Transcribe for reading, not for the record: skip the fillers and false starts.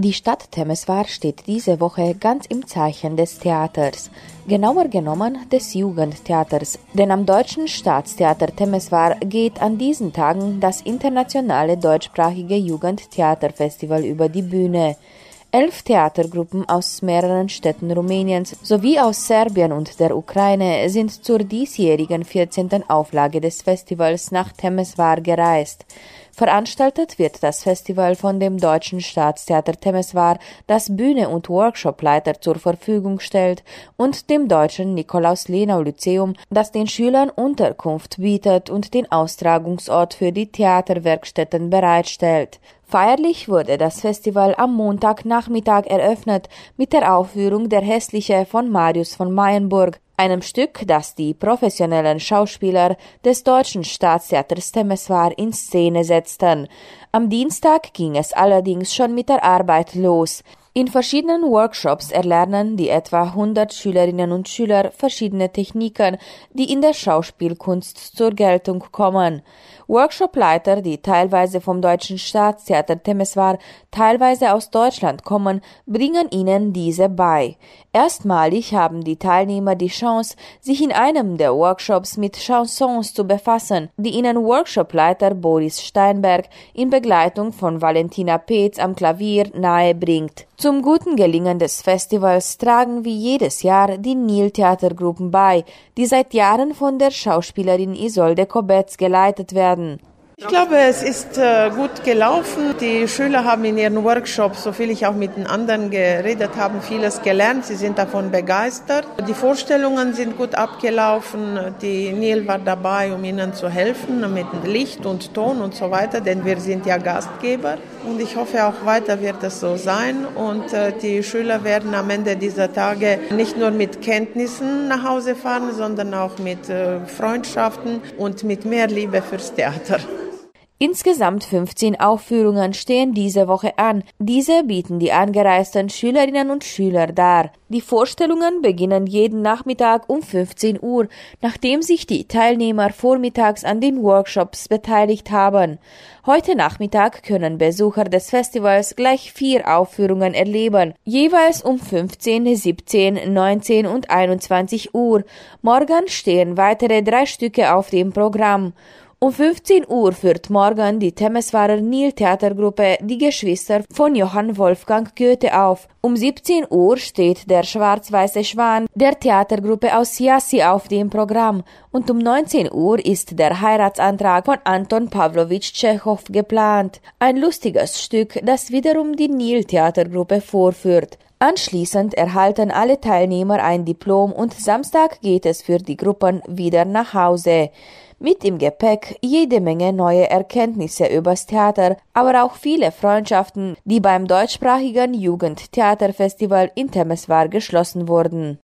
Die Stadt Temeswar steht diese Woche ganz im Zeichen des Theaters, genauer genommen des Jugendtheaters, denn am Deutschen Staatstheater Temeswar geht an diesen Tagen das internationale deutschsprachige Jugendtheaterfestival über die Bühne. 11 Theatergruppen aus mehreren Städten Rumäniens sowie aus Serbien und der Ukraine sind zur diesjährigen 14. Auflage des Festivals nach Temeswar gereist. Veranstaltet wird das Festival von dem Deutschen Staatstheater Temeswar, das Bühne- und Workshopleiter zur Verfügung stellt, und dem Deutschen Nikolaus-Lenau-Lyzeum, das den Schülern Unterkunft bietet und den Austragungsort für die Theaterwerkstätten bereitstellt. Feierlich wurde das Festival am Montagnachmittag eröffnet mit der Aufführung Der Hässliche von Marius von Mayenburg, einem Stück, das die professionellen Schauspieler des Deutschen Staatstheaters Temeswar in Szene setzten. Am Dienstag ging es allerdings schon mit der Arbeit los. In verschiedenen Workshops erlernen die etwa 100 Schülerinnen und Schüler verschiedene Techniken, die in der Schauspielkunst zur Geltung kommen. Workshopleiter, die teilweise vom Deutschen Staatstheater Temeswar, teilweise aus Deutschland kommen, bringen ihnen diese bei. Erstmalig haben die Teilnehmer die Chance, sich in einem der Workshops mit Chansons zu befassen, die ihnen Workshopleiter Boris Steinberg in Begleitung von Valentina Peetz am Klavier nahe bringt. Zum guten Gelingen des Festivals tragen wie jedes Jahr die Nil-Theatergruppen bei, die seit Jahren von der Schauspielerin Isolde Kobetz geleitet werden. Ich glaube, es ist gut gelaufen. Die Schüler haben in ihren Workshops, soviel ich auch mit den anderen geredet habe, vieles gelernt. Sie sind davon begeistert. Die Vorstellungen sind gut abgelaufen. Die Nil war dabei, um ihnen zu helfen mit Licht und Ton und so weiter, denn wir sind ja Gastgeber. Und ich hoffe, auch weiter wird es so sein. Und die Schüler werden am Ende dieser Tage nicht nur mit Kenntnissen nach Hause fahren, sondern auch mit Freundschaften und mit mehr Liebe fürs Theater. Insgesamt 15 Aufführungen stehen diese Woche an. Diese bieten die angereisten Schülerinnen und Schüler dar. Die Vorstellungen beginnen jeden Nachmittag um 15 Uhr, nachdem sich die Teilnehmer vormittags an den Workshops beteiligt haben. Heute Nachmittag können Besucher des Festivals gleich 4 Aufführungen erleben, jeweils um 15, 17, 19 und 21 Uhr. Morgen stehen weitere 3 Stücke auf dem Programm. Um 15 Uhr führt morgen die Temeswarer Nil-Theatergruppe die Geschwister von Johann Wolfgang Goethe auf. Um 17 Uhr steht der Schwarz-Weiße Schwan der Theatergruppe aus Jassy auf dem Programm und um 19 Uhr ist der Heiratsantrag von Anton Pawlowitsch Tschechow geplant. Ein lustiges Stück, das wiederum die Nil-Theatergruppe vorführt. Anschließend erhalten alle Teilnehmer ein Diplom und Samstag geht es für die Gruppen wieder nach Hause. Mit im Gepäck jede Menge neue Erkenntnisse übers Theater, aber auch viele Freundschaften, die beim deutschsprachigen Jugendtheaterfestival in Temeswar geschlossen wurden.